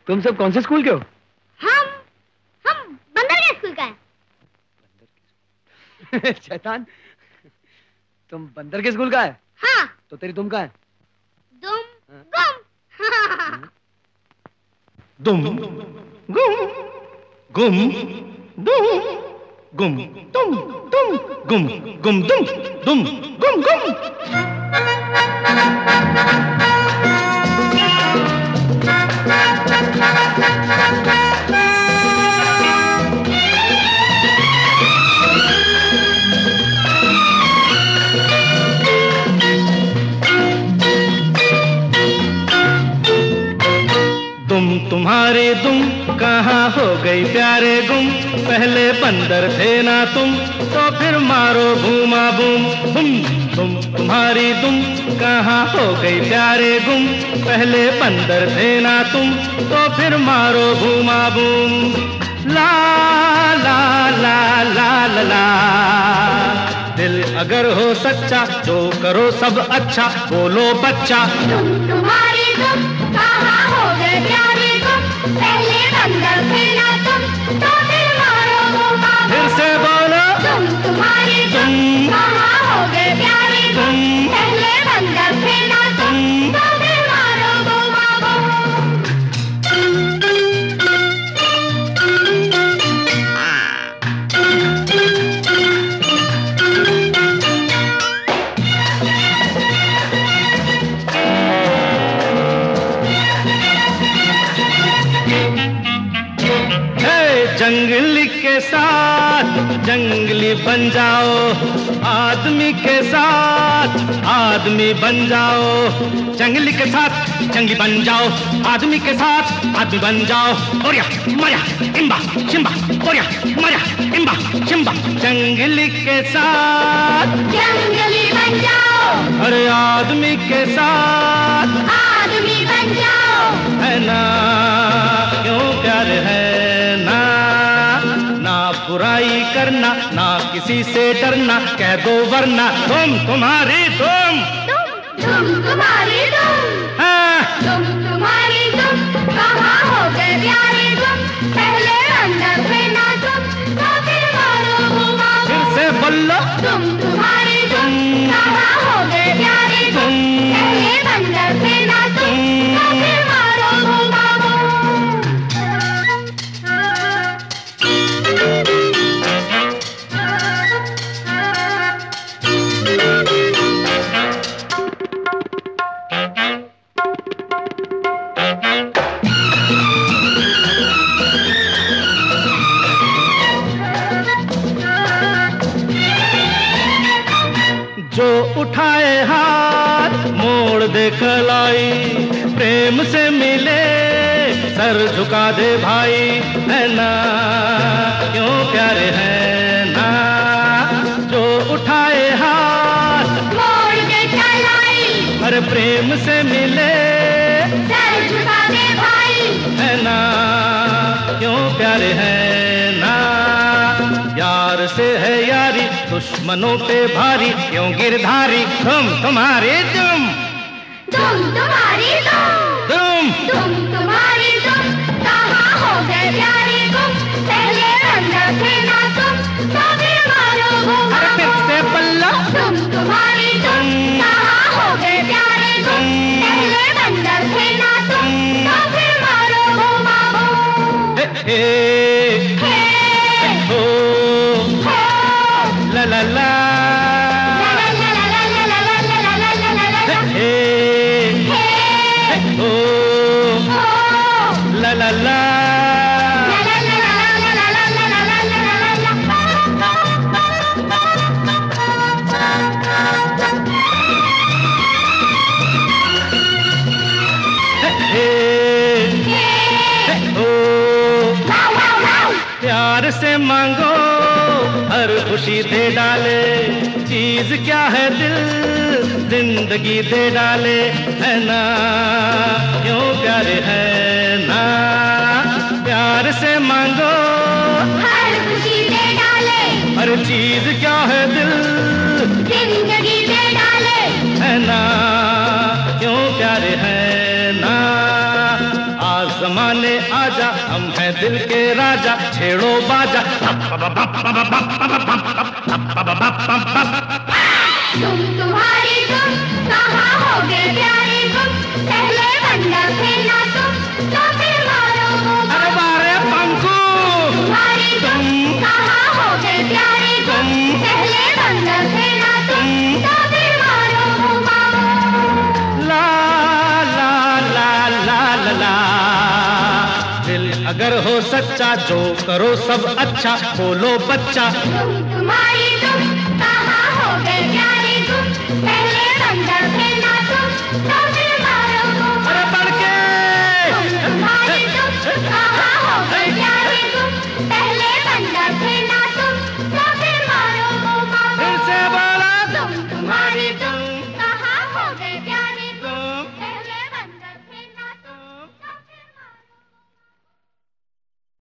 तुम सब कौन से स्कूल के हो? हम बंदर के स्कूल का है। शैतान, तुम बंदर के स्कूल का है? हाँ। तो तेरी दुम कहाँ है? दुम गुम दुम गुम दुम गुम गुम दुम दुम गुम गुम। तुम्हारे दुम कहाँ हो गई प्यारे गुम, पहले बंदर थे ना तुम तो फिर मारो भूमा बूम बूम। तुम्हारी दुम कहाँ हो गई प्यारे गुम, पहले बंदर थे ना तुम तो फिर मारो भूमा बूम। ला ला ला ला ला ला, दिल अगर हो सच्चा तो करो सब अच्छा, बोलो बच्चा। तुम्हारी दुम कहाँ हो गए प्यारे गुम, पहले बंदर थे ना तुम तो फिर मारो भूमा बूम। फिर से बोलो। तुम्हारी दुम कहाँ हो गए प्यारे गुम, पहले बंदर थे ना तुम तो फिर मारो भूमा जंगली के साथ जंगली बन जाओ, आदमी के साथ आदमी बन जाओ। जंगली के साथ जंगली बन जाओ, आदमी के साथ आदमी बन जाओ। ओरिया मरिया इम्बा शिम्बा, ओरिया मरिया इम्बा शिम्बा। जंगली के साथ जंगली बन जाओ, अरे आदमी के साथ आदमी बन जाओ। है ना क्यों प्यार है ना, ना बुराई करना ना किसी से डरना, कह दो वरना तुम तुम्हारी तुम तुम्हारी तुम। हाँ। तुम्हारी तुम कहाँ हो गए प्यारे तुम, पहले अंदर थे ना तुम तो फिर मारो भूमा बूम। फिर से बोलो। तुम्हारी तुम कहाँ हो गए प्यारे तुम, पहले अंदर थे ना तुम तो फिर मारो भूमा जो उठाए हाथ मोड़ दे कलाई, प्रेम से मिले सर झुका दे भाई। है ना क्यों प्यारे है ना, जो उठाए हाथ मोड़ दे कलाई, अरे प्रेम से मिले सर झुका दे भाई। है ना क्यों प्यारे है ना। यार से है यारी दुश्मनों पे भारी, क्यों गिरधारी तुम तुम्हारी तुम तुम्हारी तुम तुम्हारी तुम कहाँ हो गए प्यारे गुम, पहले अंदर थे ना तुम तो फिर मारो भूमा अरे फिर बूम। से बल्ला। तुम्हारी तुम कहाँ हो गए प्यारे गुम, पहले अंदर थे ना तुम तो फिर मारो भूमा बूम। हे हो ला ला ला हो ला ला ला। प्यार से मांगो हर खुशी दे डाले, चीज क्या है दिल जिंदगी दे डाले। है ना क्यों प्यारे है ना, प्यार से मांगो हर खुशी दे डाले, हर चीज क्या है दिल जिंदगी दे डाले। है ना क्यों प्यारे है ना। आज जमाने हम हैं दिल के राजा, छेड़ो बाजा। तुम तुम्हारी तुम कहाँ हो गए प्यारे तुम, पहले बंदर थे ना तुम तो फिर मारो बूम। अरे बारे पंकु, तुम्हारी तुम कहाँ हो गए प्यारे तुम, पहले बंदर थे ना तुम तो फिर मारो बूम। ला ला ला ला ला ला। दिल अगर हो सच्चा जो करो सब अच्छा, बोलो बच्चा। तुम्हारी तुम कहाँ हो गए प्यारे तुम, पहले बंदर थे ना तुम तो